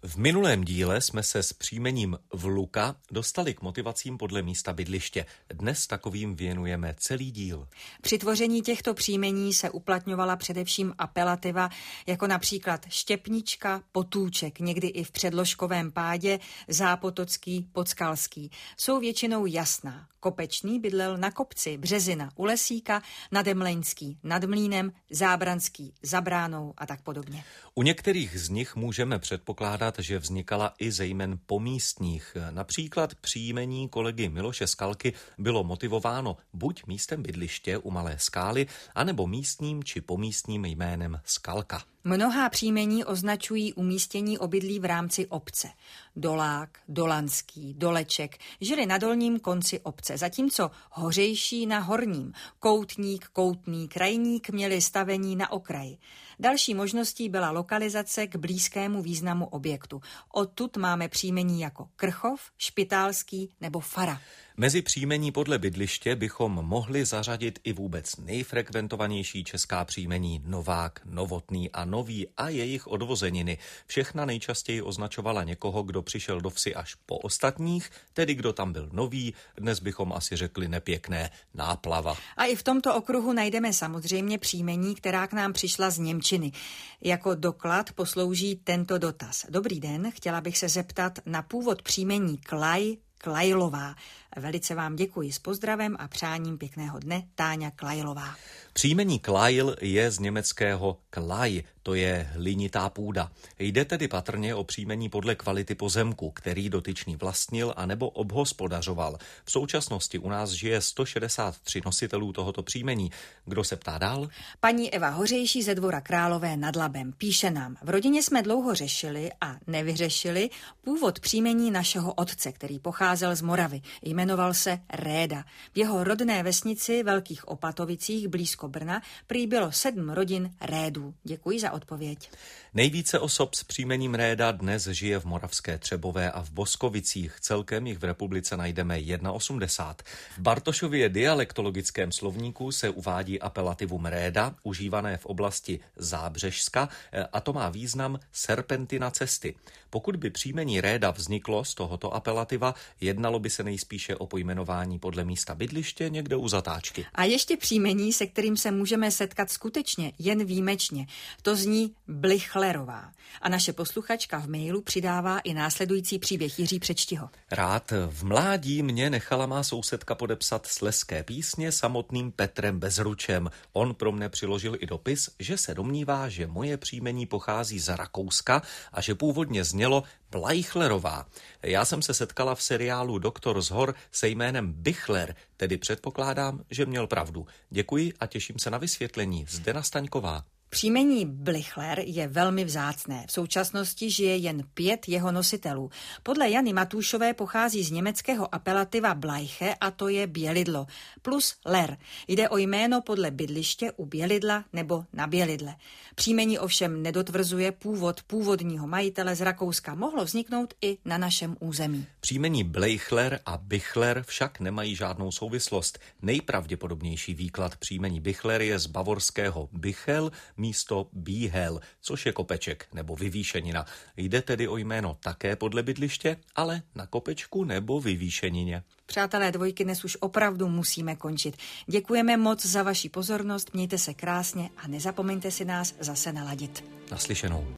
V minulém díle jsme se s příjmením Vluka dostali k motivacím podle místa bydliště. Dnes takovým věnujeme celý díl. Při tvoření těchto příjmení se uplatňovala především apelativa, jako například Štěpnička, Potůček, někdy i v předložkovém pádě, Zápotocký, Podskalský. Jsou většinou jasná. Kopečný bydlel na kopci, Březina u Lesíka, Nademleňský nad Mlýnem, Zábranský za bránou a tak podobně. U některých z nich můžeme předpokládat, že vznikala i ze jmen pomístních. Například příjmení kolegy Miloše Skalky bylo motivováno buď místem bydliště u Malé Skály, anebo místním či pomístním jménem Skalka. Mnohá příjmení označují umístění obydlí v rámci obce. Dolák, Dolanský, Doleček žili na dolním konci obce, zatímco Hořejší na horním, Koutník, Koutný, Krajník měli stavení na okraji. Další možností byla lokalizace k blízkému významu objektu. Odtud máme příjmení jako Krchov, Špitálský nebo Fara. Mezi příjmení podle bydliště bychom mohli zařadit i vůbec nejfrekventovanější česká příjmení Novák, Novotný a Nový a jejich odvozeniny. Všechna nejčastěji označovala někoho, kdo přišel do vsi až po ostatních, tedy kdo tam byl nový, dnes bychom asi řekli nepěkné, náplava. A i v tomto okruhu najdeme samozřejmě příjmení, která k nám přišla z němčiny. Jako doklad poslouží tento dotaz. Dobrý den, chtěla bych se zeptat na původ příjmení Klaj, Klajlová. Velice vám děkuji s pozdravem a přáním pěkného dne, Táňa Klajlová. Příjmení Klajl je z německého Klaj, to je hlinitá půda. Jde tedy patrně o příjmení podle kvality pozemku, který dotyčný vlastnil anebo obhospodařoval. V současnosti u nás žije 163 nositelů tohoto příjmení. Kdo se ptá dál? Paní Eva Hořejší ze Dvora Králové nad Labem píše nám: v rodině jsme dlouho řešili a nevyřešili původ příjmení našeho otce, který pocházel z Moravy. Jmenoval se Réda. V jeho rodné vesnici Velkých Opatovicích blízko Brna prý bylo 7 rodin Rédů. Děkuji za odpověď. Nejvíce osob s příjmením Réda dnes žije v Moravské Třebové a v Boskovicích. Celkem jich v republice najdeme 81. V Bartošově dialektologickém slovníku se uvádí apelativum Réda, užívané v oblasti Zábřežska, a to má význam serpentina cesty. Pokud by příjmení Réda vzniklo z tohoto apelativa, jednalo by se nejspíše o pojmenování podle místa bydliště někde u Zatáčky. A ještě příjmení, se kterým se můžeme setkat skutečně jen výjimečně. To zní Blichlerová. A naše posluchačka v mailu přidává i následující příběh. Jiří, přečti ho. Rád. V mládí mě nechala má sousedka podepsat slezské písně samotným Petrem Bezručem. On pro mne přiložil i dopis, že se domnívá, že moje příjmení pochází z Rakouska a že původně znělo Blaichlerová. Já jsem se setkala v seriálu Doktor z hor se jménem Bichler, tedy předpokládám, že měl pravdu. Děkuji a těším se na vysvětlení. Zdena Staňková. Příjmení Blichler je velmi vzácné. V současnosti žije jen 5 jeho nositelů. Podle Jany Matúšové pochází z německého apelativa Bleiche a to je bělidlo. Plus ler. Jde o jméno podle bydliště u Bělidla nebo na Bělidle. Příjmení ovšem nedotvrzuje původ původního majitele z Rakouska. Mohlo vzniknout i na našem území. Příjmení Bleichler a Bichler však nemají žádnou souvislost. Nejpravděpodobnější výklad příjmení Bichler je z bavorského Bichel místo Bíhel, což je kopeček nebo vyvýšenina. Jde tedy o jméno také podle bydliště, ale na kopečku nebo vyvýšenině. Přátelé dvojky, dnes už opravdu musíme končit. Děkujeme moc za vaši pozornost, mějte se krásně a nezapomeňte si nás zase naladit. Naslyšenou.